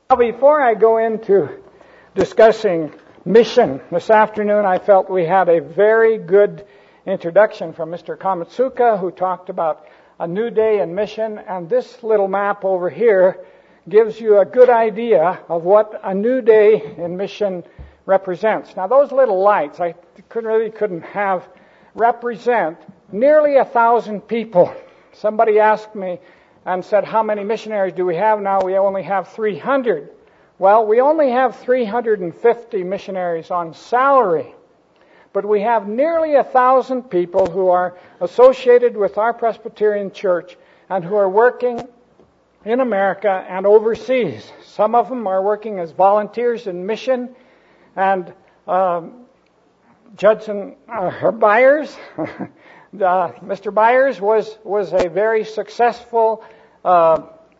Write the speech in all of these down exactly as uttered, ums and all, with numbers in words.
Now, before I go into discussing mission this afternoon, I felt we had a very good introduction from Mister Kamatsuka, who talked about a new day in mission, and this little map over here gives you a good idea of what a new day in mission represents. Now, those little lights, I could, really couldn't have, represent nearly a thousand people. Somebody asked me and said, how many missionaries do we have now? We only have three hundred. Well, we only have three hundred fifty missionaries on salary, but we have nearly a thousand people who are associated with our Presbyterian Church and who are working in America and overseas. Some of them are working as volunteers in mission, and um, Judson uh, Byers, uh, Mister Byers was was a very successful uh,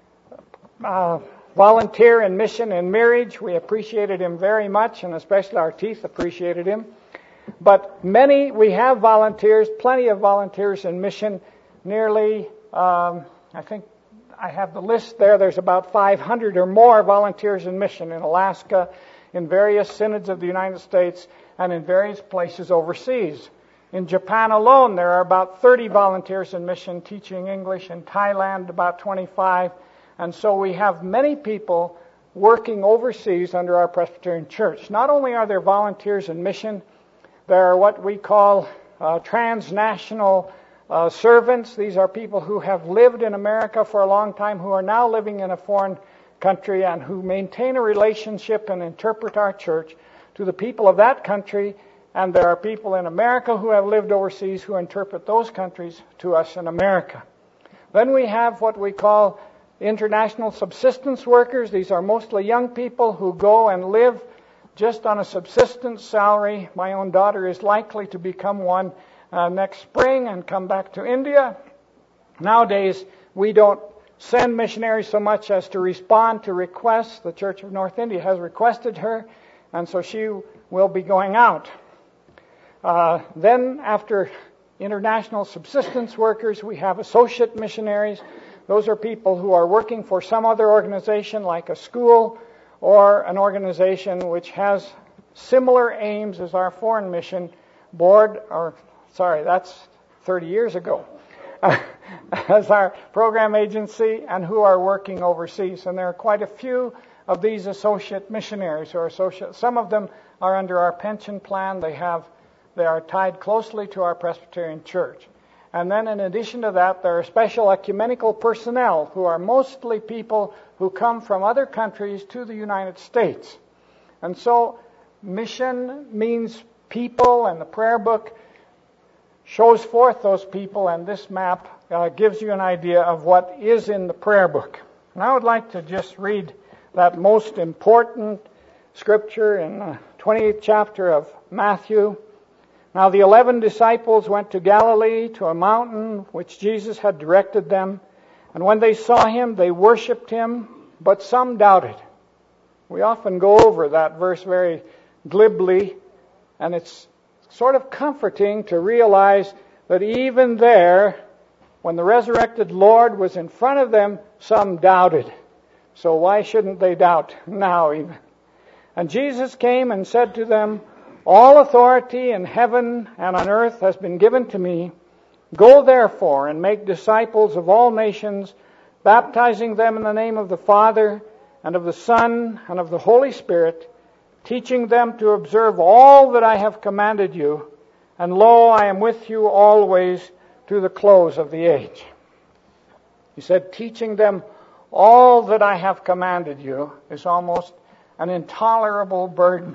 uh, volunteer in mission and marriage. We appreciated him very much, and especially our teeth appreciated him. But many, we have volunteers, plenty of volunteers in mission. Nearly, um, I think I have the list there. There's about five hundred or more volunteers in mission in Alaska, in various synods of the United States, and in various places overseas. In Japan alone, there are about thirty volunteers in mission teaching English. In Thailand, about twenty-five. And so we have many people working overseas under our Presbyterian Church. Not only are there volunteers in mission, there are what we call uh, transnational uh, servants. These are people who have lived in America for a long time, who are now living in a foreign country, and who maintain a relationship and interpret our church to the people of that country. And there are people in America who have lived overseas who interpret those countries to us in America. Then we have what we call international subsistence workers. These are mostly young people who go and live just on a subsistence salary. My own daughter is likely to become one uh, next spring and come back to India. Nowadays, we don't send missionaries so much as to respond to requests. The Church of North India has requested her, and so she will be going out. Uh, then, after international subsistence workers, we have associate missionaries. Those are people who are working for some other organization, like a school or an organization which has similar aims as our foreign mission board, or, sorry, that's thirty years ago, as our program agency, and who are working overseas. And there are quite a few of these associate missionaries who are associate. Some of them are under our pension plan. They have They are tied closely to our Presbyterian Church. And then in addition to that, there are special ecumenical personnel who are mostly people who come from other countries to the United States. And so mission means people, and the prayer book shows forth those people, and this map uh, gives you an idea of what is in the prayer book. And I would like to just read that most important scripture in the twenty-eighth chapter of Matthew. Now the eleven disciples went to Galilee, to a mountain which Jesus had directed them. And when they saw him, they worshipped him, but some doubted. We often go over that verse very glibly, and it's sort of comforting to realize that even there, when the resurrected Lord was in front of them, some doubted. So why shouldn't they doubt now even? And Jesus came and said to them, all authority in heaven and on earth has been given to me. Go therefore and make disciples of all nations, baptizing them in the name of the Father and of the Son and of the Holy Spirit, teaching them to observe all that I have commanded you. And lo, I am with you always to the close of the age. He said, teaching them all that I have commanded you is almost an intolerable burden.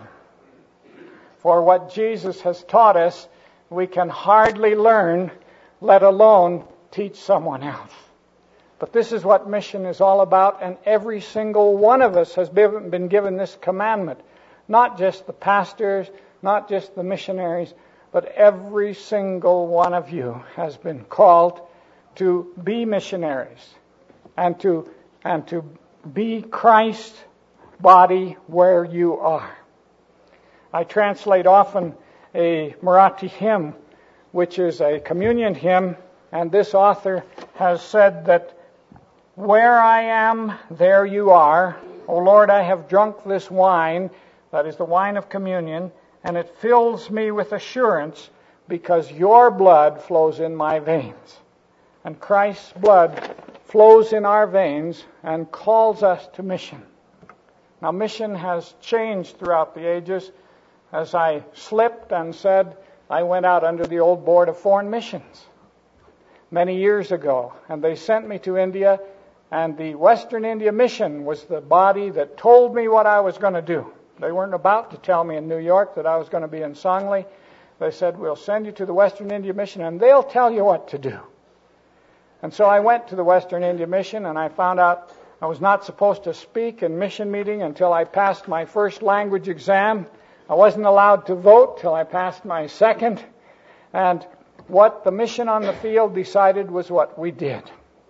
For what Jesus has taught us, we can hardly learn, let alone teach someone else. But this is what mission is all about, and every single one of us has been given this commandment. Not just the pastors, not just the missionaries, but every single one of you has been called to be missionaries and to, and to be Christ's body where you are. I translate often a Marathi hymn, which is a communion hymn, and this author has said that where I am, there you are. O Lord, I have drunk this wine, that is the wine of communion, and it fills me with assurance because your blood flows in my veins. And Christ's blood flows in our veins and calls us to mission. Now, mission has changed throughout the ages. As I slipped and said, I went out under the old Board of Foreign Missions many years ago, and they sent me to India, and the Western India Mission was the body that told me what I was going to do. They weren't about to tell me in New York that I was going to be in Sangli. They said, we'll send you to the Western India Mission, and they'll tell you what to do. And so I went to the Western India Mission, and I found out I was not supposed to speak in mission meeting until I passed my first language exam. I wasn't allowed to vote till I passed my second. And what the mission on the field decided was what we did.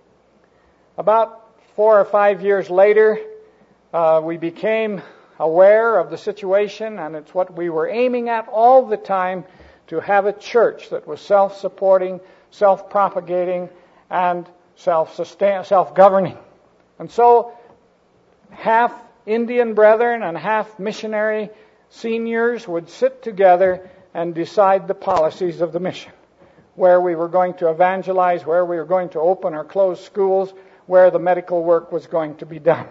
About four or five years later, uh, we became aware of the situation, and it's what we were aiming at all the time, to have a church that was self-supporting, self-propagating, and self-sustain, self-governing. And so half Indian brethren and half missionary seniors would sit together and decide the policies of the mission, where we were going to evangelize, where we were going to open or close schools, where the medical work was going to be done.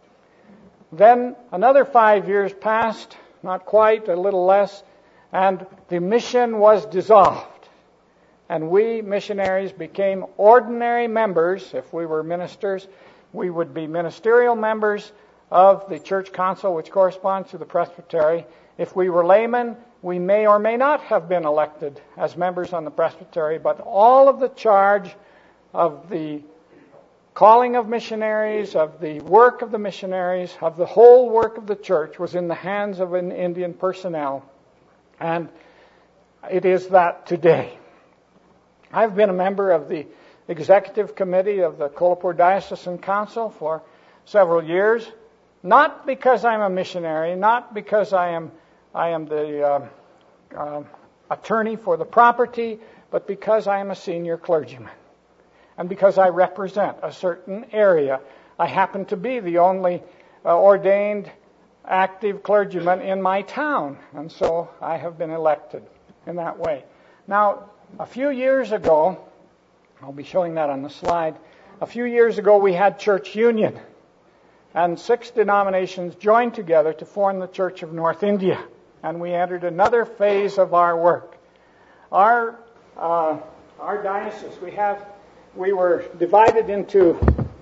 Then another five years passed, not quite, a little less, and the mission was dissolved. And we missionaries became ordinary members. If we were ministers, we would be ministerial members of the church council, which corresponds to the presbytery. If we were laymen, we may or may not have been elected as members on the presbytery, but all of the charge of the calling of missionaries, of the work of the missionaries, of the whole work of the church was in the hands of an Indian personnel. And it is that today. I've been a member of the executive committee of the Kolhapur Diocesan Council for several years, not because I'm a missionary, not because I am I am the uh, uh, attorney for the property, but because I am a senior clergyman. And because I represent a certain area. I happen to be the only uh, ordained active clergyman in my town, and so I have been elected in that way. Now, a few years ago, I'll be showing that on the slide, a few years ago we had church union, and six denominations joined together to form the Church of North India, and we entered another phase of our work. Our uh, our diocese, we have, we were divided into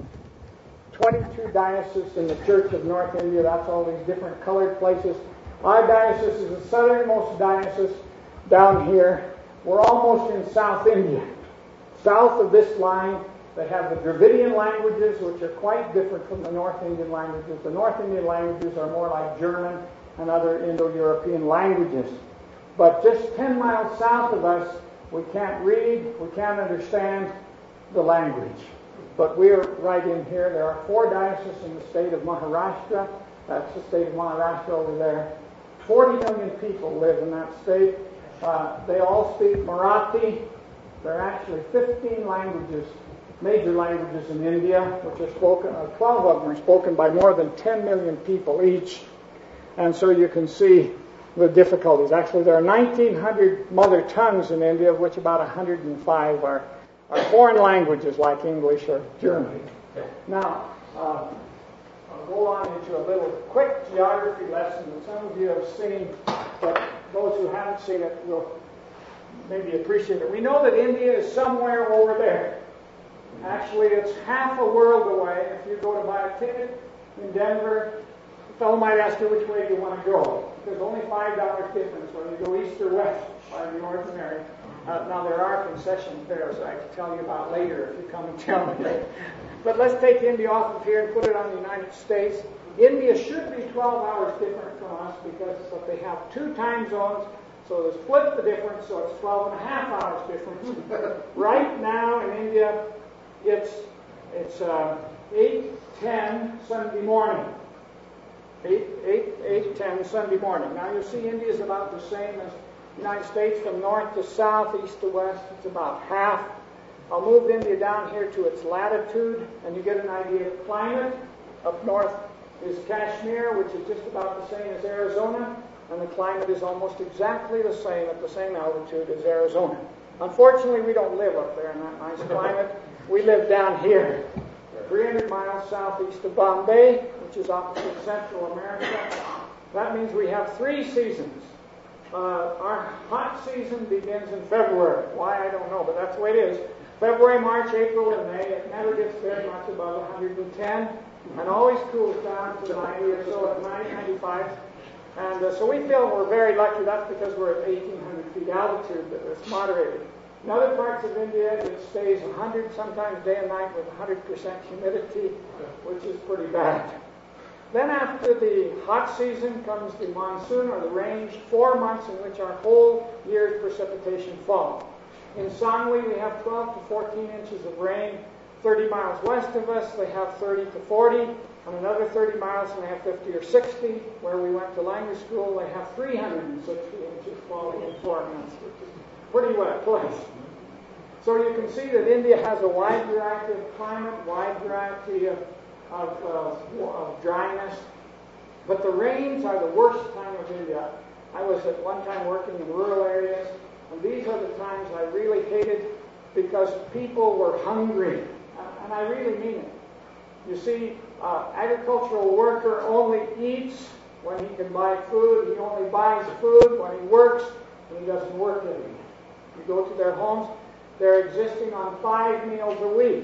twenty-two dioceses in the Church of North India. That's all these different colored places. Our diocese is the southernmost diocese down here. We're almost in South India. South of this line, they have the Dravidian languages, which are quite different from the North Indian languages. The North Indian languages are more like German and other Indo-European languages. But just ten miles south of us, we can't read, we can't understand the language. But we're right in here. There are four dioceses in the state of Maharashtra. That's the state of Maharashtra over there. forty million people live in that state. Uh, they all speak Marathi. There are actually fifteen languages, major languages in India, which are spoken, uh, twelve of them are spoken by more than ten million people each. And so you can see the difficulties. Actually, there are nineteen hundred mother tongues in India, of which about one hundred five are, are foreign languages like English or German. Now, uh, I'll go on into a little quick geography lesson that some of you have seen, but those who haven't seen it will maybe appreciate it. We know that India is somewhere over there. Actually, it's half a world away. If you go to buy a ticket in Denver, the fellow might ask you which way you want to go. There's only five dollars difference whether you go east or west by the ordinary. Uh, now, there are concession fares I can tell you about later if you come and tell me. But let's take India off of here and put it on the United States. India should be twelve hours different from us because they have two time zones. So they split the difference, so it's twelve and a half hours difference. Right now in India, it's it's uh, eight ten Sunday morning. eight, eight, eight ten Sunday morning. Now you see India is about the same as the United States from north to south, east to west. It's about half. I'll move India down here to its latitude, and you get an idea of climate. Up north is Kashmir, which is just about the same as Arizona, and the climate is almost exactly the same at the same altitude as Arizona. Unfortunately, we don't live up there in that nice climate. We live down here, three hundred miles southeast of Bombay, which is opposite Central America. That means we have three seasons. Uh, our hot season begins in February. Why, I don't know, but that's the way it is. February, March, April, and May. It never gets very much above one hundred ten, and always cools down to ninety or so at ninety, ninety-five. And uh, so we feel we're very lucky. That's because we're at eighteen hundred feet altitude, that it's moderated. In other parts of India, it stays one hundred, sometimes day and night, with one hundred percent humidity, which is pretty bad. Then after the hot season comes the monsoon, or the rains, four months in which our whole year's precipitation falls. In Sangli, we have twelve to fourteen inches of rain. thirty miles west of us, they have thirty to forty. And another thirty miles, and they have fifty or sixty. Where we went to language school, they have three hundred sixty inches falling in four months, which is a pretty wet place. So you can see that India has a wide variety of climate, wide variety of, of, uh, of dryness. But the rains are the worst time of India. I was at one time working in rural areas, and these are the times I really hated because people were hungry. And I really mean it. You see, uh, agricultural worker only eats when he can buy food. He only buys food when he works, and he doesn't work every day. You go to their homes, they're existing on five meals a week.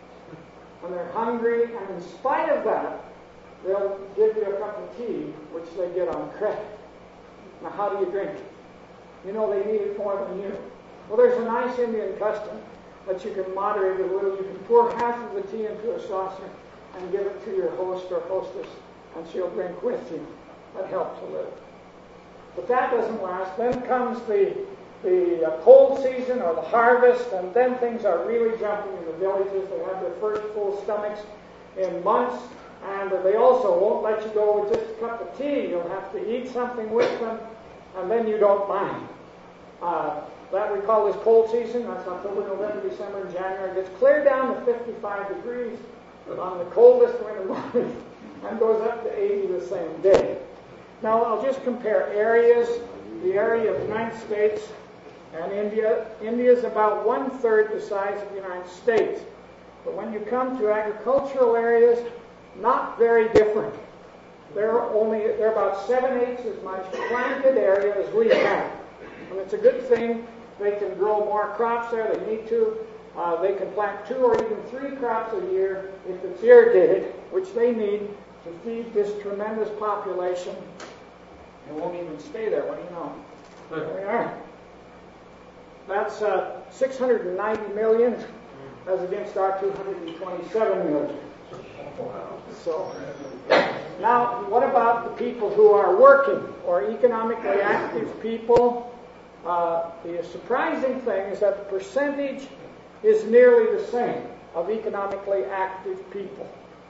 And they're hungry, and in spite of that, they'll give you a cup of tea, which they get on credit. Now, how do you drink it? You know they need it more than you. Well, there's a nice Indian custom that you can moderate it a little. You can pour half of the tea into a saucer and give it to your host or hostess, and she'll drink with you. That helps a little. But that doesn't last. Then comes the, the uh, cold season or the harvest, and then things are really jumping in the villages. They have their first full stomachs in months, and they also won't let you go with just a cup of tea. You'll have to eat something with them, and then you don't mind. Uh, that we call this cold season. That's October, November, December, and January. It gets clear down to fifty-five degrees on the coldest winter morning and goes up to eighty the same day. Now, I'll just compare areas. The area of the United States and India. India is about one-third the size of the United States. But when you come to agricultural areas, not very different. They're only they're about seven-eighths as much planted area as we have. And it's a good thing. They can grow more crops there. They need to. Uh, they can plant two or even three crops a year if it's irrigated, which they need to feed this tremendous population. It won't even stay there. What do you know? There we are. That's uh, six hundred ninety million as against our two hundred twenty-seven million. So, now, what about the people who are working or economically active people? Uh, the surprising thing is that the percentage is nearly the same of economically active people.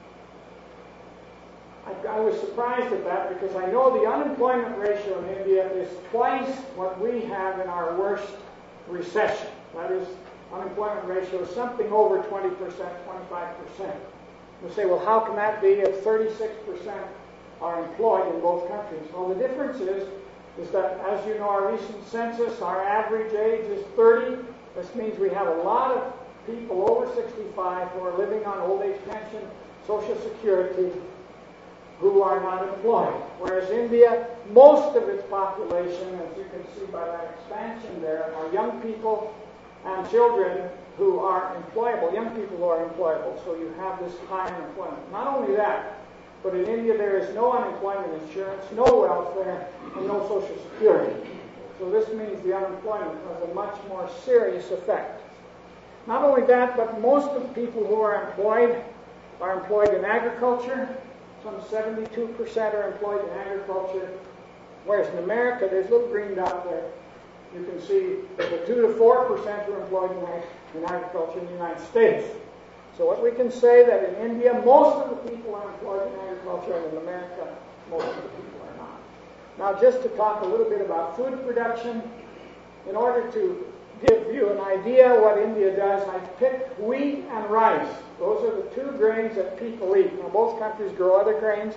I, I was surprised at that because I know the unemployment ratio in India is twice what we have in our worst recession. That is, unemployment ratio is something over twenty percent, twenty-five percent. You say, well, how can that be if thirty-six percent are employed in both countries? Well, the difference is, is that, as you know, our recent census, our average age is thirty. This means we have a lot of people over sixty-five who are living on old age pension, Social Security, who are not employed. Whereas India, most of its population, as you can see by that expansion there, are young people and children who are employable, young people who are employable. So you have this high unemployment. Not only that, but in India there is no unemployment insurance, no welfare, and no Social Security. So this means the unemployment has a much more serious effect. Not only that, but most of the people who are employed are employed in agriculture. Some seventy-two percent are employed in agriculture, whereas in America, there's a little green dot there. You can see that the two to four percent are employed in, in agriculture in the United States. So what we can say that in India, most of the people are employed in agriculture, and in America, most of the people are not. Now, just to talk a little bit about food production, in order to give you an idea what India does, I picked wheat and rice. Those are the two grains that people eat. Now, both countries grow other grains,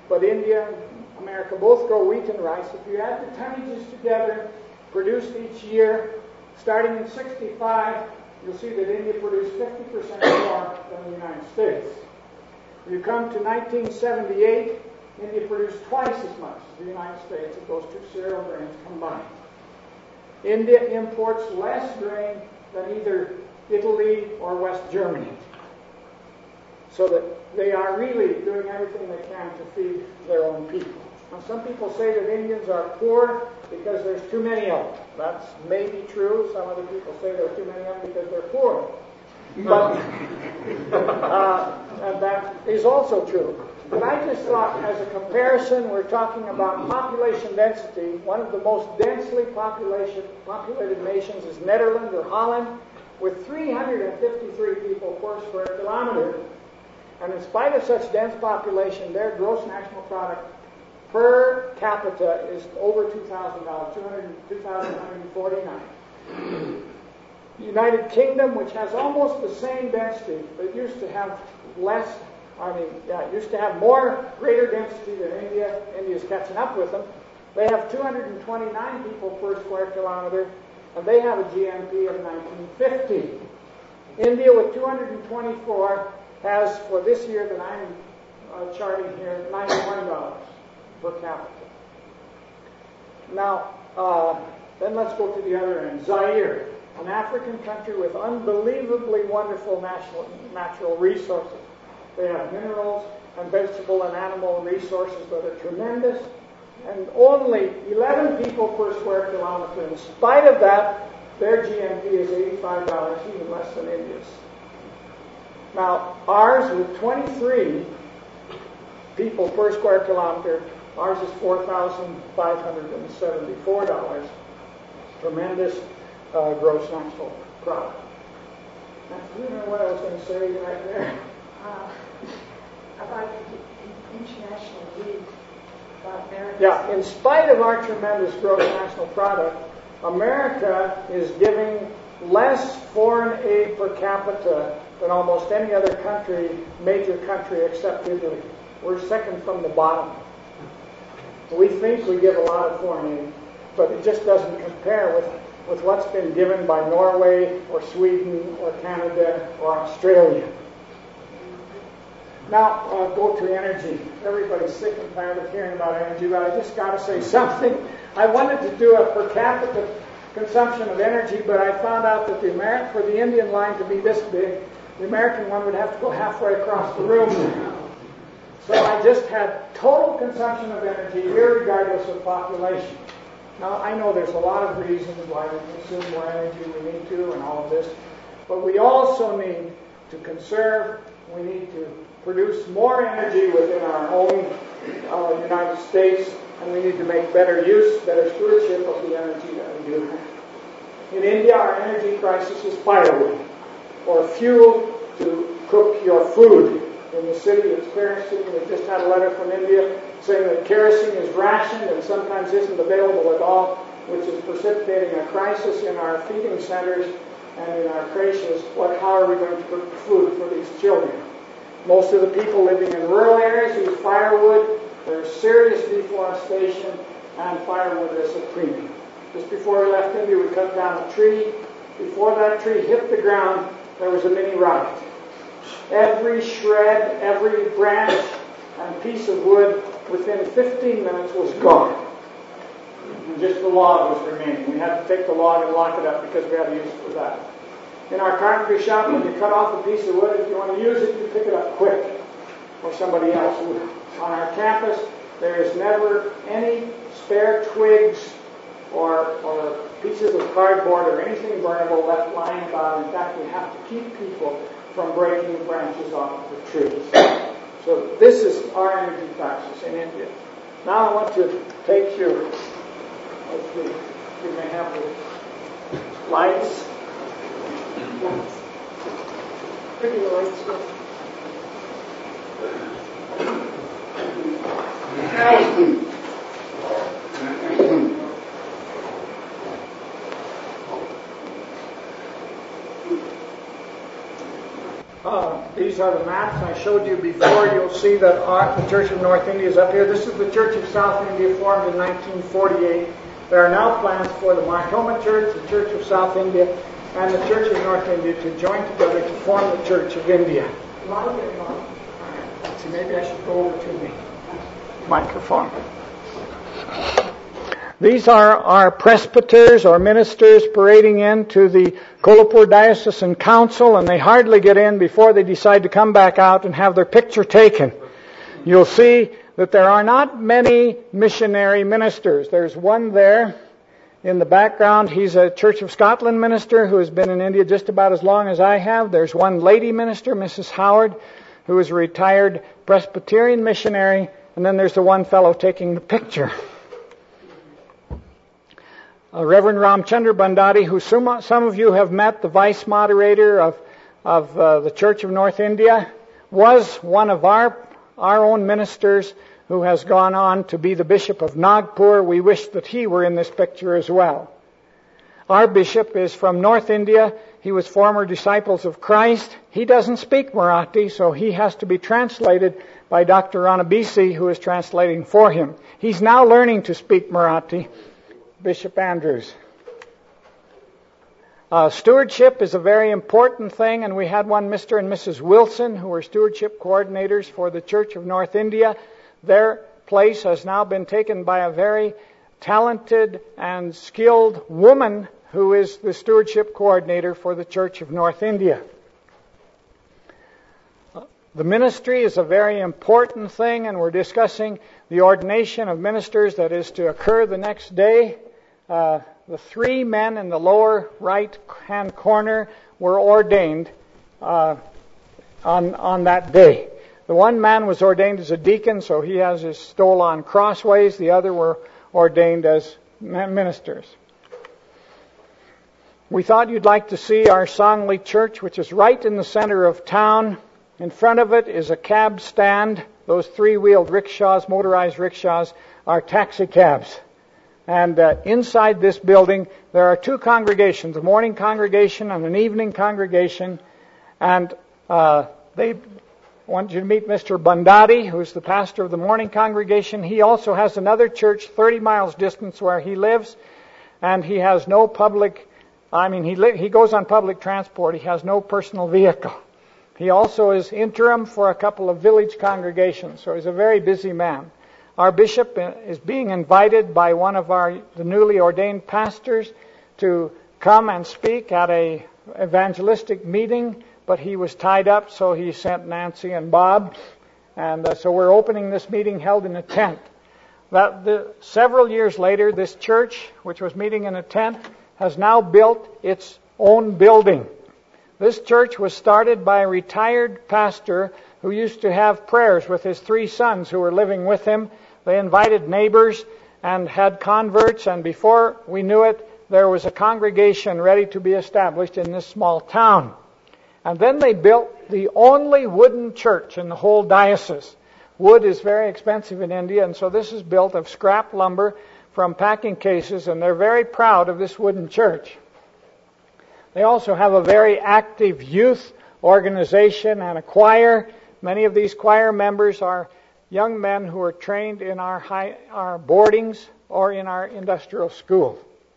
but India and America both grow wheat and rice. If you add the tonnages together, produced each year, starting in sixty-five, you'll see that India produced fifty percent more than the United States. If you come to nineteen seventy-eight, India produced twice as much as the United States of those two cereal grains combined. India imports less grain than either Italy or West Germany. So that they are really doing everything they can to feed their own people. Now, some people say that Indians are poor because there's too many of them. That's maybe true. Some other people say there are too many of them because they're poor. But uh, and that is also true. But I just thought, as a comparison, we're talking about population density. One of the most densely population, populated nations is Netherlands or Holland, with three hundred fifty-three people per square kilometer. And in spite of such dense population, their gross national product per capita is over two thousand dollars, two thousand one hundred forty-nine. The United Kingdom, which has almost the same density, but used to have less, I mean, yeah, it used to have more greater density than India. India's catching up with them. They have two hundred twenty-nine people per square kilometer, and they have a G N P of nineteen fifty. India, with two hundred twenty-four, has, for this year that I'm uh, charting here, ninety-one dollars per capita. Now, uh, then let's go to the other end. Zaire, an African country with unbelievably wonderful national, natural resources. They have minerals and vegetable and animal resources that are tremendous, and only eleven people per square kilometer. In spite of that, their G N P is eighty-five dollars, even less than India's. Now, ours, with twenty-three people per square kilometer, ours is four thousand five hundred seventy-four dollars. Tremendous uh, gross national product. Now, do you know what I was going to say right there? Uh, about the international league about America. Yeah, in spite of our tremendous gross national product, America is giving less foreign aid per capita than almost any other country, major country except Italy. We're second from the bottom. We think we give a lot of foreign aid, but it just doesn't compare with, with what's been given by Norway or Sweden or Canada or Australia. Now, uh, go to energy. Everybody's sick and tired of hearing about energy, but I just got to say something. I wanted to do a per capita consumption of energy, but I found out that the Ameri- for the Indian line to be this big, the American one would have to go halfway across the room. So I just had total consumption of energy, irregardless of population. Now, I know there's a lot of reasons why we consume more energy we need to and all of this, but we also need to conserve, we need to produce more energy within our own uh, United States, and we need to make better use, better stewardship of the energy that we do have. In India, our energy crisis is firewood, or fuel to cook your food. In the city, it's Paris City, we just had a letter from India saying that kerosene is rationed and sometimes isn't available at all, which is precipitating a crisis in our feeding centers and in our creches. What, how are we going to cook food for these children? Most of the people living in rural areas use firewood. There's serious deforestation, and firewood is a premium. Just before we left India, we cut down a tree. Before that tree hit the ground, there was a mini riot. Every shred, every branch and piece of wood within fifteen minutes was gone. And just the log was remaining. We had to take the log and lock it up because we had to use it for that. In our carpentry shop, when you cut off a piece of wood, if you want to use it, you pick it up quick, or somebody else would. On our campus, there is never any spare twigs or, or pieces of cardboard or anything burnable left lying about. In fact, we have to keep people from breaking the branches off of the trees. So this is our energy crisis in India. Now I want to take you, let's see, we may have the lights. Pretty lights, yeah. Uh, these are the maps I showed you before. You'll see that our, the Church of North India is up here. This is the Church of South India, formed in nineteen forty-eight. There are now plans for the Martoma Church, the Church of South India, and the Church of North India to join together to form the Church of India. See, maybe I should go over to the microphone. These are our presbyters or ministers parading into the Kolhapur Diocesan Council, and they hardly get in before they decide to come back out and have their picture taken. You'll see that there are not many missionary ministers. There's one there in the background. He's a Church of Scotland minister who has been in India just about as long as I have. There's one lady minister, Missus Howard, who is a retired Presbyterian missionary. And then there's the one fellow taking the picture. Uh, Reverend Ramchandra Bandati, who some, some of you have met, the vice moderator of, of uh, the Church of North India, was one of our, our own ministers who has gone on to be the Bishop of Nagpur. We wish that he were in this picture as well. Our bishop is from North India. He was former Disciples of Christ. He doesn't speak Marathi, so he has to be translated by Doctor Ranabisi, who is translating for him. He's now learning to speak Marathi. Bishop Andrews. Uh, stewardship is a very important thing, and we had one Mister and Missus Wilson, who were stewardship coordinators for the Church of North India. Their place has now been taken by a very talented and skilled woman who is the stewardship coordinator for the Church of North India. The ministry is a very important thing, and we're discussing the ordination of ministers that is to occur the next day. Uh, the three men in the lower right-hand corner were ordained uh, on, on that day. The one man was ordained as a deacon, so he has his stole on crossways. The other were ordained as ministers. We thought you'd like to see our Sangli Church, which is right in the center of town. In front of it is a cab stand. Those three-wheeled rickshaws, motorized rickshaws, are taxi cabs. And uh, inside this building, there are two congregations, a morning congregation and an evening congregation. And uh, they want you to meet Mister Bandati, who's the pastor of the morning congregation. He also has another church thirty miles distance where he lives, and he has no public, I mean, he li- he goes on public transport. He has no personal vehicle. He also is interim for a couple of village congregations, so he's a very busy man. Our bishop is being invited by one of our the newly ordained pastors to come and speak at a evangelistic meeting, but he was tied up, so he sent Nancy and Bob, and uh, so we're opening this meeting held in a tent. That the, several years later, this church, which was meeting in a tent, has now built its own building. This church was started by a retired pastor who used to have prayers with his three sons who were living with him. They invited neighbors and had converts, and before we knew it, there was a congregation ready to be established in this small town. And then they built the only wooden church in the whole diocese. Wood is very expensive in India, and so this is built of scrap lumber from packing cases, and they're very proud of this wooden church. They also have a very active youth organization and a choir. Many of these choir members are young men who are trained in our high, our boardings or in our industrial school.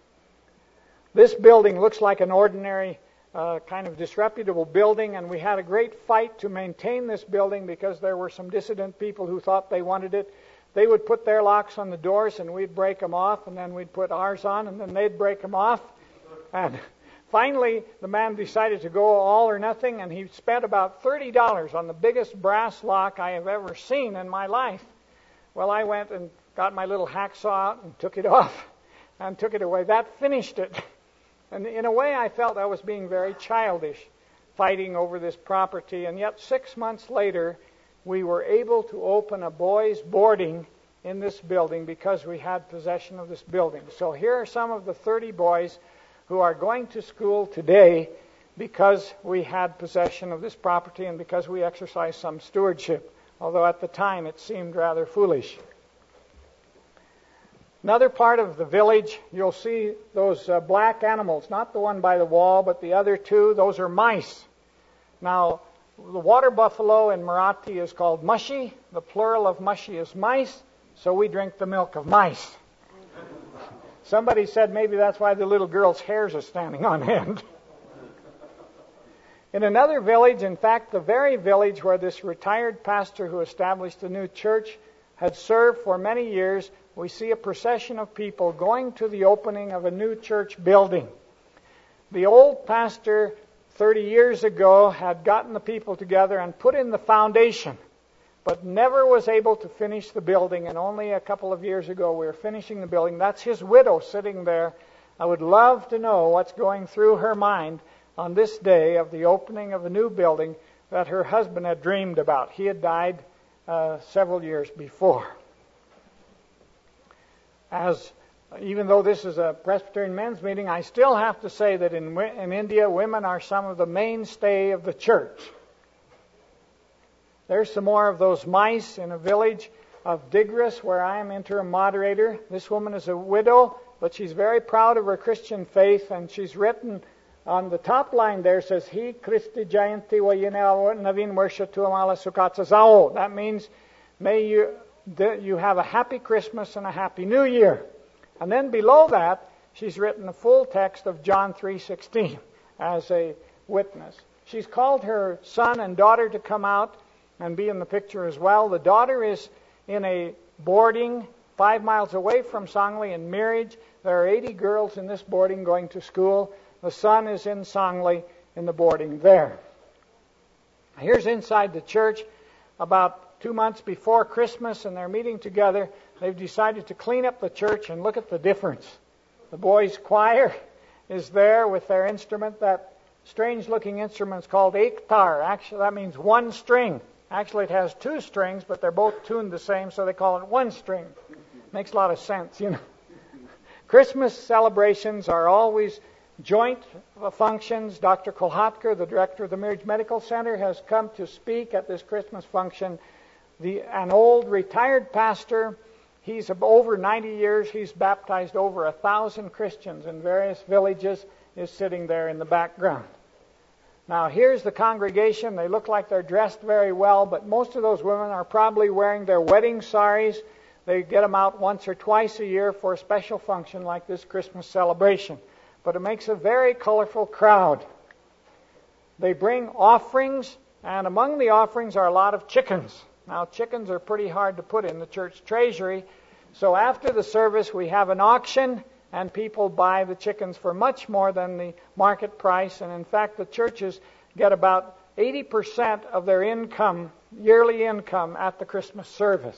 This building looks like an ordinary uh, kind of disreputable building, and we had a great fight to maintain this building because there were some dissident people who thought they wanted it. They would put their locks on the doors, and we'd break them off, and then we'd put ours on, and then they'd break them off. And finally, the man decided to go all or nothing, and he spent about thirty dollars on the biggest brass lock I have ever seen in my life. Well, I went and got my little hacksaw out and took it off and took it away. That finished it. And in a way, I felt I was being very childish, fighting over this property. And yet, six months later, we were able to open a boys' boarding in this building because we had possession of this building. So here are some of the thirty boys who are going to school today because we had possession of this property and because we exercised some stewardship, although at the time it seemed rather foolish. Another part of the village, you'll see those uh, black animals, not the one by the wall, but the other two, those are mice. Now, the water buffalo in Marathi is called mushi. The plural of mushi is mice, so we drink the milk of mice. Somebody said maybe that's why the little girl's hairs are standing on end. In another village, in fact, the very village where this retired pastor who established the new church had served for many years, we see a procession of people going to the opening of a new church building. The old pastor thirty years ago had gotten the people together and put in the foundation, but never was able to finish the building, and only a couple of years ago we were finishing the building. That's his widow sitting there. I would love to know what's going through her mind on this day of the opening of a new building that her husband had dreamed about. He had died uh, several years before. As even though this is a Presbyterian men's meeting, I still have to say that in, in India, women are some of the mainstay of the church. There's some more of those mice in a village of Digras where I am interim moderator. This woman is a widow, but she's very proud of her Christian faith, and she's written on the top line there, says, He Christi Jayanti Vayina Navin Varsha Tuamala Sukatsa Zao. That means, may you, you have a happy Christmas and a happy New Year. And then below that, she's written the full text of John three sixteen as a witness. She's called her son and daughter to come out and be in the picture as well. The daughter is in a boarding five miles away from Sangli in Miraj. There are eighty girls in this boarding going to school. The son is in Sangli in the boarding there. Here's inside the church. About two months before Christmas, and they're meeting together, they've decided to clean up the church, and look at the difference. The boys' choir is there with their instrument, that strange-looking instrument is called ektar. Actually, that means one string. Actually, it has two strings, but they're both tuned the same, so they call it one string. Makes a lot of sense, you know. Christmas celebrations are always joint functions. Doctor Kolhatkar, the director of the Miraj Medical Center, has come to speak at this Christmas function. The, an old retired pastor, he's over ninety years, he's baptized over a thousand Christians in various villages, is sitting there in the background. Now here's the congregation. They look like they're dressed very well, but most of those women are probably wearing their wedding saris. They get them out once or twice a year for a special function like this Christmas celebration. But it makes a very colorful crowd. They bring offerings, and among the offerings are a lot of chickens. Now, chickens are pretty hard to put in the church treasury, so after the service we have an auction, and people buy the chickens for much more than the market price, and in fact the churches get about eighty percent of their income, yearly income, at the Christmas service.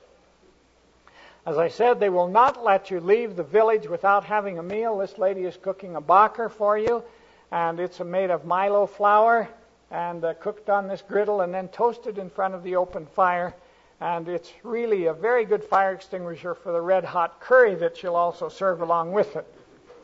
As I said, they will not let you leave the village without having a meal. This lady is cooking a bakar for you, and it's made of Milo flour and uh, cooked on this griddle and then toasted in front of the open fire. And it's really a very good fire extinguisher for the red-hot curry that she'll also serve along with it.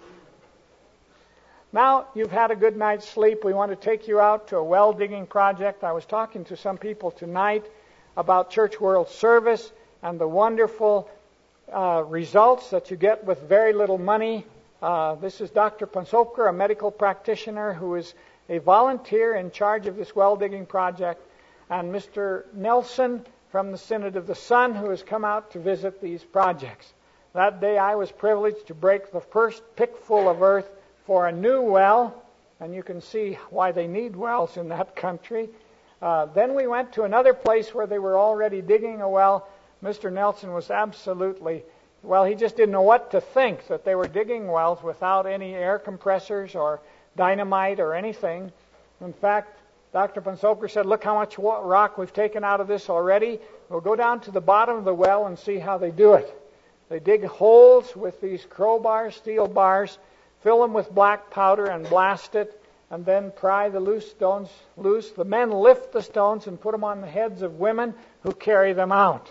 Now you've had a good night's sleep. We want to take you out to a well-digging project. I was talking to some people tonight about Church World Service and the wonderful Uh, results that you get with very little money. Uh, this is Doctor Pansopkar, a medical practitioner who is a volunteer in charge of this well-digging project, and Mister Nelson from the Synod of the Sun, who has come out to visit these projects. That day I was privileged to break the first pickful of earth for a new well, and you can see why they need wells in that country. Uh, then we went to another place where they were already digging a well. Mister Nelson was absolutely, well, he just didn't know what to think, that they were digging wells without any air compressors or dynamite or anything. In fact, Doctor Pansopkar said, look how much rock we've taken out of this already. We'll go down to the bottom of the well and see how they do it. They dig holes with these crowbars, steel bars, fill them with black powder and blast it, and then pry the loose stones loose. The men lift the stones and put them on the heads of women who carry them out.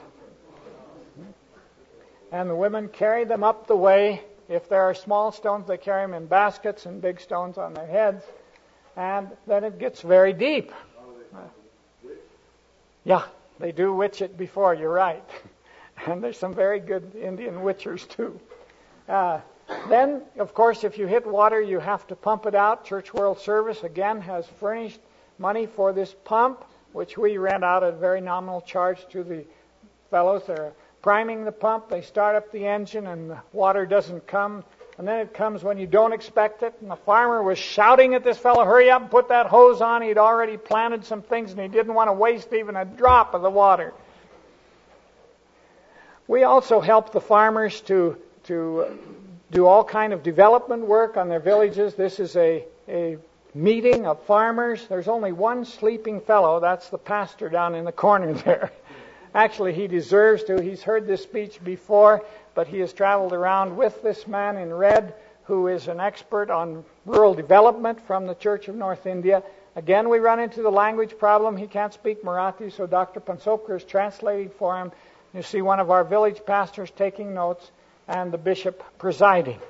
And the women carry them up the way. If there are small stones, they carry them in baskets, and big stones on their heads. And then it gets very deep. Yeah, they do witch it before, you're right. And there's some very good Indian witchers too. Uh, then, of course, if you hit water, you have to pump it out. Church World Service, again, has furnished money for this pump, which we rent out at a very nominal charge to the fellows. They're priming the pump, they start up the engine, and the water doesn't come. And then it comes when you don't expect it. And the farmer was shouting at this fellow, hurry up and put that hose on. He'd already planted some things, and he didn't want to waste even a drop of the water. We also help the farmers to, to do all kind of development work on their villages. This is a, a meeting of farmers. There's only one sleeping fellow. That's the pastor down in the corner there. Actually, he deserves to. He's heard this speech before, but he has traveled around with this man in red who is an expert on rural development from the Church of North India. Again, we run into the language problem. He can't speak Marathi, so Doctor Pansopkar is translating for him. You see one of our village pastors taking notes and the bishop presiding.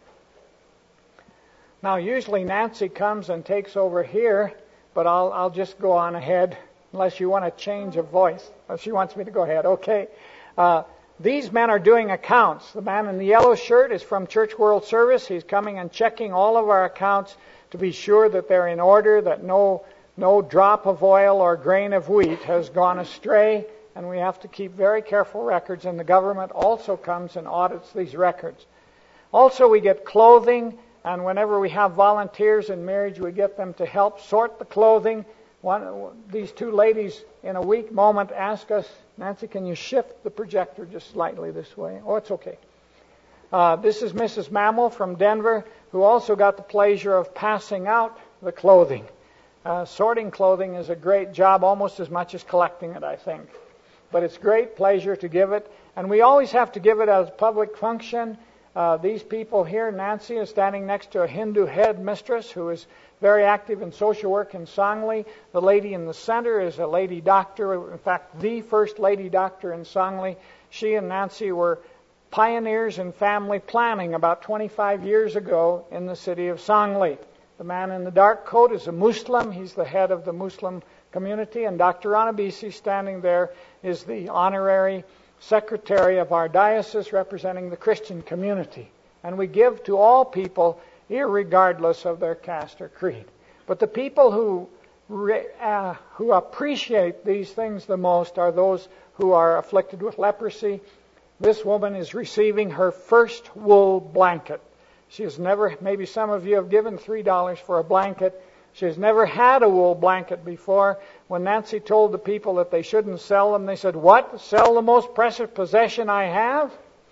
Now, usually Nancy comes and takes over here, but I'll, I'll just go on ahead unless you want to change of voice. Oh, she wants me to go ahead. Okay. Uh, these men are doing accounts. The man in the yellow shirt is from Church World Service. He's coming and checking all of our accounts to be sure that they're in order, that no, no drop of oil or grain of wheat has gone astray. And we have to keep very careful records, and the government also comes and audits these records. Also, we get clothing, and whenever we have volunteers in marriage, we get them to help sort the clothing. One, these two ladies, in a weak moment, ask us, Nancy, can you shift the projector just slightly this way? Oh, it's okay. Uh, this is Missus Mammal from Denver, who also got the pleasure of passing out the clothing. Uh, sorting clothing is a great job, almost as much as collecting it, I think. But it's great pleasure to give it, and we always have to give it as a public function. Uh, these people here, Nancy is standing next to a Hindu headmistress who is very active in social work in Sangli. The lady in the center is a lady doctor, in fact, the first lady doctor in Sangli. She and Nancy were pioneers in family planning about twenty-five years ago in the city of Sangli. The man in the dark coat is a Muslim. He's the head of the Muslim community, and Doctor Anabisi standing there is the honorary secretary of our diocese representing the Christian community. And we give to all people, irregardless of their caste or creed. But the people who uh, who appreciate these things the most are those who are afflicted with leprosy. This woman is receiving her first wool blanket. She has never, maybe some of you have given three dollars for a blanket. She has never had a wool blanket before. When Nancy told the people that they shouldn't sell them, they said, "What? Sell the most precious possession I have?"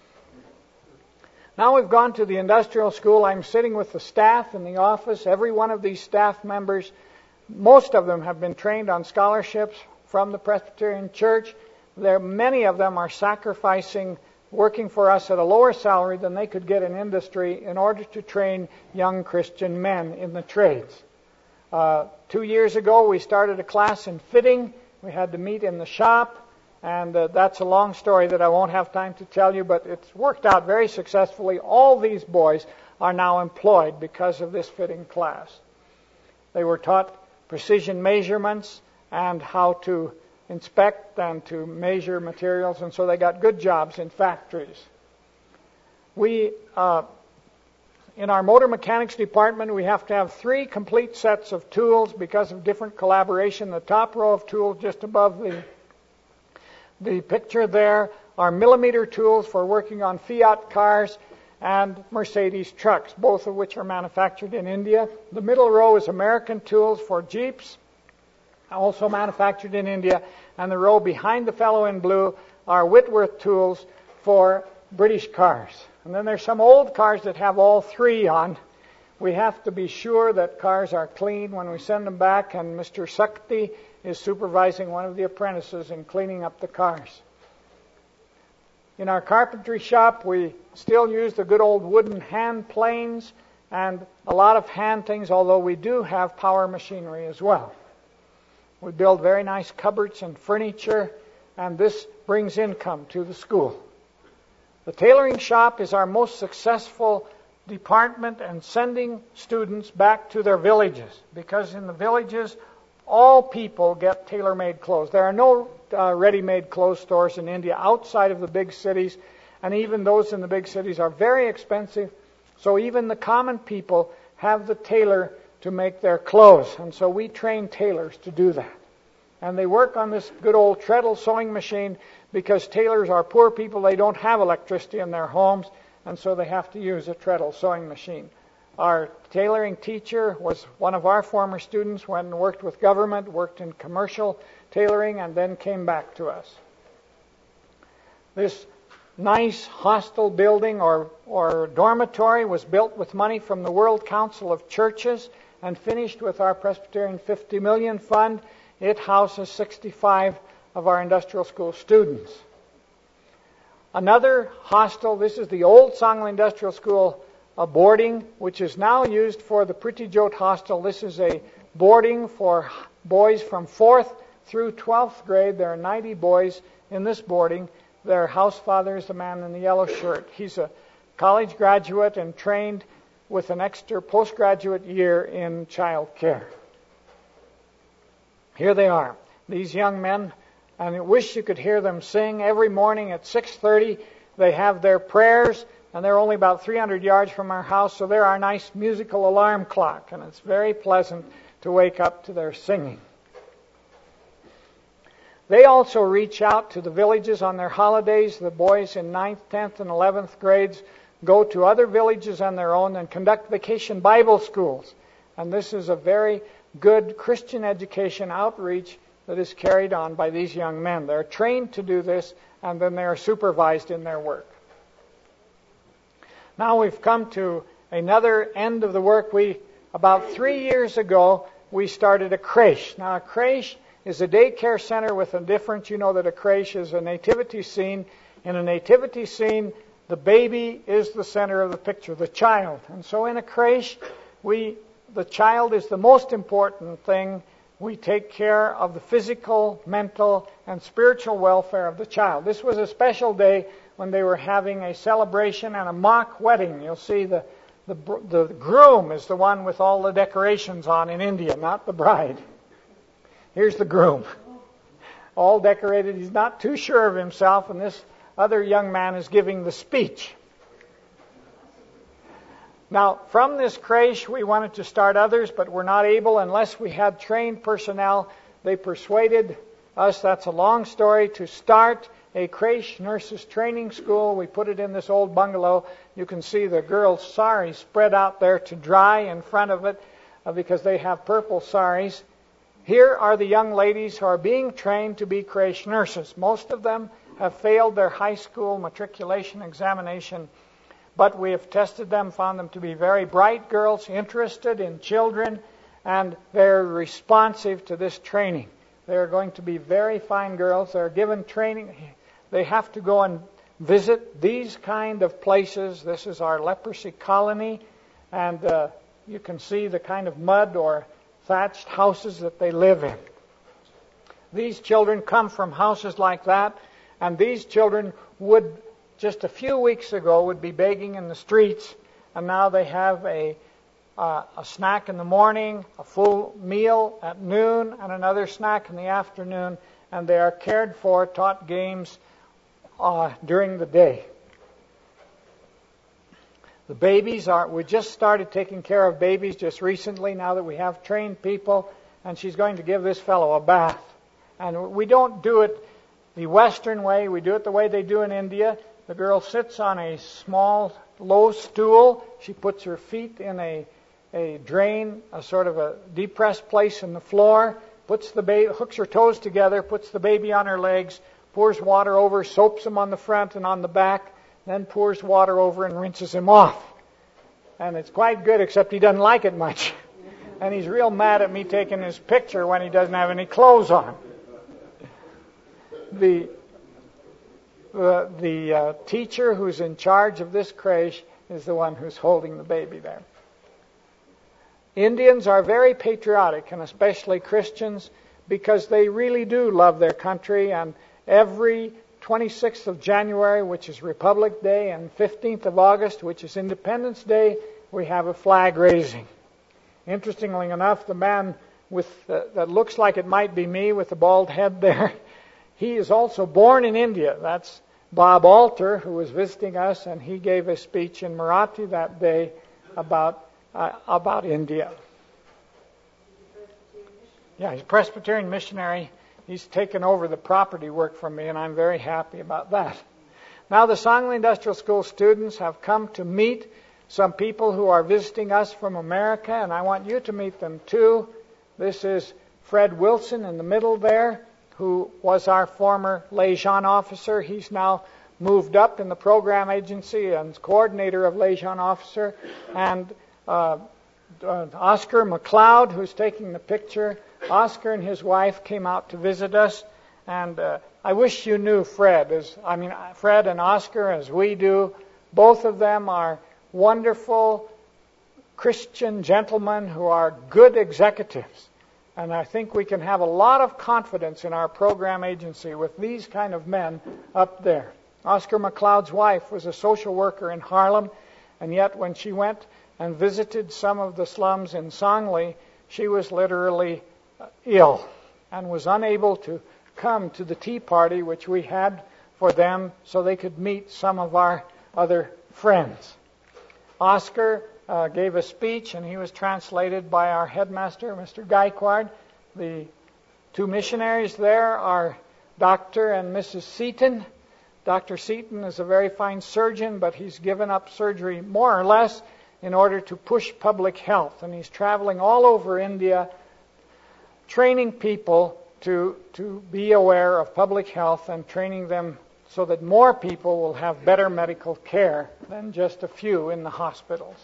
Now we've gone to the industrial school. I'm sitting with the staff in the office. Every one of these staff members, most of them have been trained on scholarships from the Presbyterian Church. There, many of them are sacrificing working for us at a lower salary than they could get in industry in order to train young Christian men in the trades. Uh, two years ago, we started a class in fitting. We had to meet in the shop, and uh, that's a long story that I won't have time to tell you, but it's worked out very successfully. All these boys are now employed because of this fitting class. They were taught precision measurements and how to inspect and to measure materials, and so they got good jobs in factories. We, uh, in our motor mechanics department, we have to have three complete sets of tools because of different collaboration. The top row of tools just above the, the picture there are millimeter tools for working on Fiat cars and Mercedes trucks, both of which are manufactured in India. The middle row is American tools for Jeeps, also manufactured in India, and the row behind the fellow in blue are Whitworth tools for British cars. And then there's some old cars that have all three on. We have to be sure that cars are clean when we send them back, and Mister Sakti is supervising one of the apprentices in cleaning up the cars. In our carpentry shop, we still use the good old wooden hand planes and a lot of hand things, although we do have power machinery as well. We build very nice cupboards and furniture, and this brings income to the school. The tailoring shop is our most successful department and sending students back to their villages, because in the villages, all people get tailor-made clothes. There are no uh, ready-made clothes stores in India outside of the big cities, and even those in the big cities are very expensive, so even the common people have the tailor to make their clothes. And so we train tailors to do that. And they work on this good old treadle sewing machine because tailors are poor people. They don't have electricity in their homes, and so they have to use a treadle sewing machine. Our tailoring teacher was one of our former students, went and worked with government, worked in commercial tailoring, and then came back to us. This nice hostel building or, or dormitory was built with money from the World Council of Churches and finished with our Presbyterian fifty million fund. It houses sixty-five of our industrial school students. Another hostel, this is the old Sangli Industrial School uh, boarding, which is now used for the Priti Jot Hostel. This is a boarding for boys from fourth through twelfth grade. There are ninety boys in this boarding. Their house father is the man in the yellow shirt. He's a college graduate and trained with an extra postgraduate year in child care. Here they are, these young men, and I wish you could hear them sing. Every morning at six thirty, they have their prayers, and they're only about three hundred yards from our house, so they're our nice musical alarm clock, and it's very pleasant to wake up to their singing. They also reach out to the villages on their holidays. The boys in ninth, tenth, and eleventh grades go to other villages on their own and conduct vacation Bible schools. And this is a very good Christian education outreach that is carried on by these young men. They're trained to do this, and then they are supervised in their work. Now we've come to another end of the work. We, about three years ago, we started a creche. Now a creche is a daycare center with a difference. You know that a creche is a nativity scene. In a nativity scene, the baby is the center of the picture, the child. And so in a creche, we, the child is the most important thing. We take care of the physical, mental, and spiritual welfare of the child. This was a special day when they were having a celebration and a mock wedding. You'll see the, the, the groom is the one with all the decorations on in India, not the bride. Here's the groom, all decorated. He's not too sure of himself, and this other young man is giving the speech. Now, from this creche, we wanted to start others, but we're not able unless we had trained personnel. They persuaded us, that's a long story, to start a creche nurses training school. We put it in this old bungalow. You can see the girls' saris spread out there to dry in front of it uh, because they have purple saris. Here are the young ladies who are being trained to be creche nurses. Most of them have failed their high school matriculation examination, but we have tested them, found them to be very bright girls, interested in children, and they're responsive to this training. They're going to be very fine girls. They're given training. They have to go and visit these kind of places. This is our leprosy colony, and uh, you can see the kind of mud or thatched houses that they live in. These children come from houses like that, and these children would, just a few weeks ago, would be begging in the streets, and now they have a uh, a snack in the morning, a full meal at noon, and another snack in the afternoon, and they are cared for, taught games uh, during the day. The babies are, we just started taking care of babies just recently now that we have trained people, and she's going to give this fellow a bath. And we don't do it the Western way, we do it the way they do in India. The girl sits on a small, low stool. She puts her feet in a, a drain, a sort of a depressed place in the floor, puts the baby, hooks her toes together, puts the baby on her legs, pours water over, soaps him on the front and on the back, then pours water over and rinses him off. And it's quite good, except he doesn't like it much. And he's real mad at me taking his picture when he doesn't have any clothes on. The the, the uh, teacher who's in charge of this creche is the one who's holding the baby there. Indians are very patriotic, and especially Christians, because they really do love their country, and every twenty-sixth of January, which is Republic Day, and fifteenth of August, which is Independence Day, we have a flag raising. Interestingly enough, the man with uh, that looks like it might be me with the bald head there, he is also born in India. That's Bob Alter, who was visiting us, and he gave a speech in Marathi that day about uh, about India. Yeah, he's a Presbyterian missionary. He's taken over the property work from me, and I'm very happy about that. Now the Sangli Industrial School students have come to meet some people who are visiting us from America, and I want you to meet them too. This is Fred Wilson in the middle there, who was our former Lejeune officer. He's now moved up in the program agency and is coordinator of Lejeune officer. And uh, uh, Oscar McLeod, who's taking the picture. Oscar and his wife came out to visit us, and uh, I wish you knew Fred. As I mean, Fred and Oscar, as we do. Both of them are wonderful Christian gentlemen who are good executives. And I think we can have a lot of confidence in our program agency with these kind of men up there. Oscar McLeod's wife was a social worker in Harlem, and yet when she went and visited some of the slums in Sangli, she was literally ill and was unable to come to the tea party which we had for them so they could meet some of our other friends. Oscar uh, gave a speech, and he was translated by our headmaster, Mister Gaikward. The two missionaries there are Doctor and Missus Seaton. Doctor Seaton is a very fine surgeon, but he's given up surgery more or less in order to push public health. And he's traveling all over India, training people to, to be aware of public health and training them so that more people will have better medical care than just a few in the hospitals.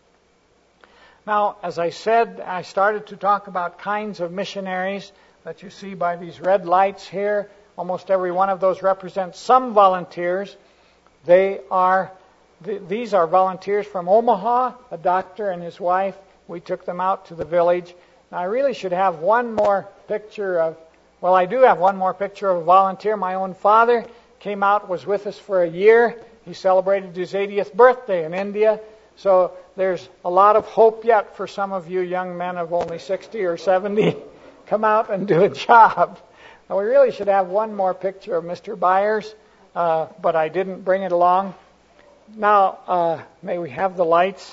Now, as I said, I started to talk about kinds of missionaries that you see by these red lights here. Almost every one of those represents some volunteers. They are, th- these are volunteers from Omaha, a doctor and his wife. We took them out to the village. Now, I really should have one more picture of, well, I do have one more picture of a volunteer. My own father came out, was with us for a year. He celebrated his eightieth birthday in India. So there's a lot of hope yet for some of you young men of only sixty or seventy. Come out and do a job. Now, we really should have one more picture of Mister Byers, uh, but I didn't bring it along. Now, uh, may we have the lights?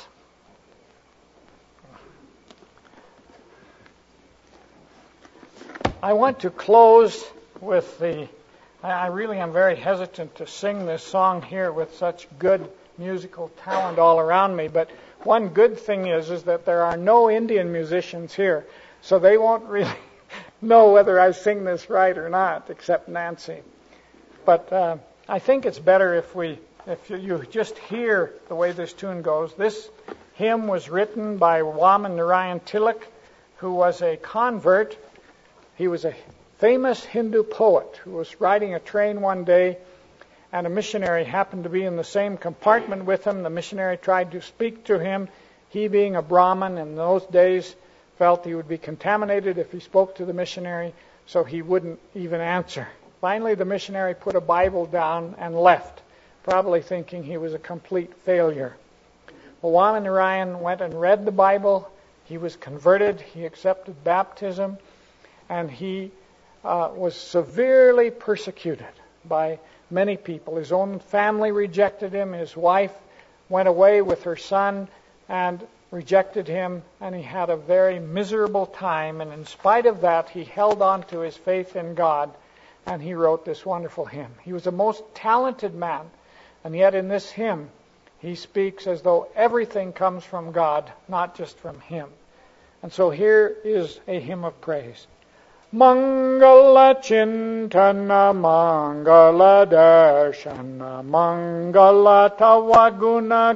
I want to close with the... I really am very hesitant to sing this song here with such good musical talent all around me, but one good thing is is that there are no Indian musicians here, so they won't really know whether I sing this right or not, except Nancy. But uh, I think it's better if we, if you just hear the way this tune goes. This hymn was written by Waman Narayan Tilak, who was a convert. He was a famous Hindu poet who was riding a train one day, and a missionary happened to be in the same compartment with him. The missionary tried to speak to him. He, being a Brahmin in those days, felt he would be contaminated if he spoke to the missionary, so he wouldn't even answer. Finally, the missionary put a Bible down and left, probably thinking he was a complete failure. Well, Waman Narayan went and read the Bible. He was converted. He accepted baptism, and he uh, was severely persecuted by many people. His own family rejected him. His wife went away with her son and rejected him, and he had a very miserable time. And in spite of that, he held on to his faith in God, and he wrote this wonderful hymn. He was a most talented man, and yet in this hymn, he speaks as though everything comes from God, not just from him. And so here is a hymn of praise. Mangala Chintana Mangala Darshana Mangala Tavaguna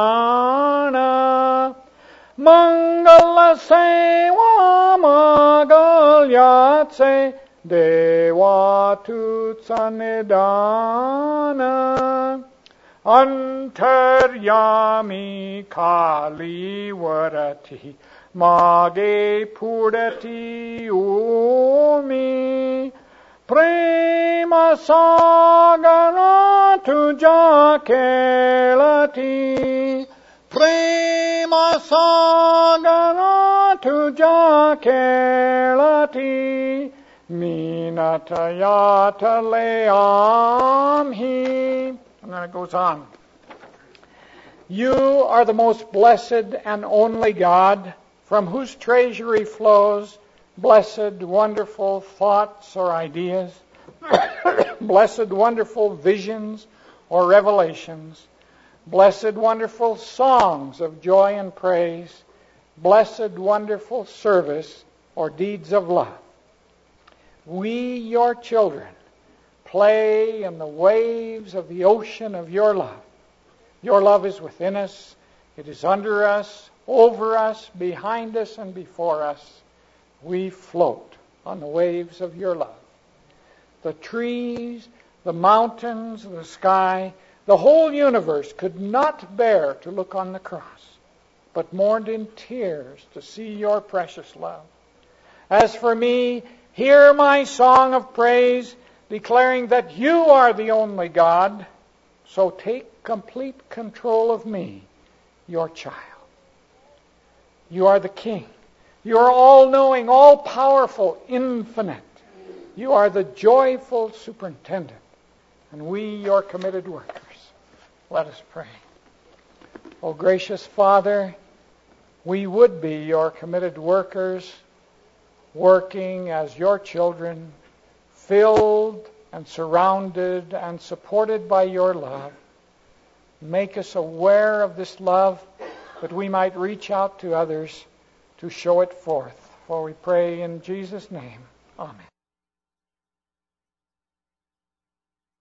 Gana Mangala Seva Magalyatse Deva Tutsanidana Antaryami Kali Varati Mage Purati Umi Prema Sagana Tuja Kelati Prema Sagana Tuja Kelati Minatayata Leamhi. And then it goes on. You are the most blessed and only God, from whose treasury flows blessed, wonderful thoughts or ideas, blessed, wonderful visions or revelations, blessed, wonderful songs of joy and praise, blessed, wonderful service or deeds of love. We, your children, play in the waves of the ocean of your love. Your love is within us. It is under us, over us, behind us, and before us. We float on the waves of your love. The trees, the mountains, the sky, the whole universe could not bear to look on the cross, but mourned in tears to see your precious love. As for me, hear my song of praise, declaring that you are the only God. So take complete control of me, your child. You are the King. You are all-knowing, all-powerful, infinite. You are the joyful superintendent, and we, your committed workers. Let us pray. O gracious Father, we would be your committed workers, working as your children, filled and surrounded and supported by your love. Make us aware of this love that we might reach out to others to show it forth. For we pray in Jesus' name. Amen.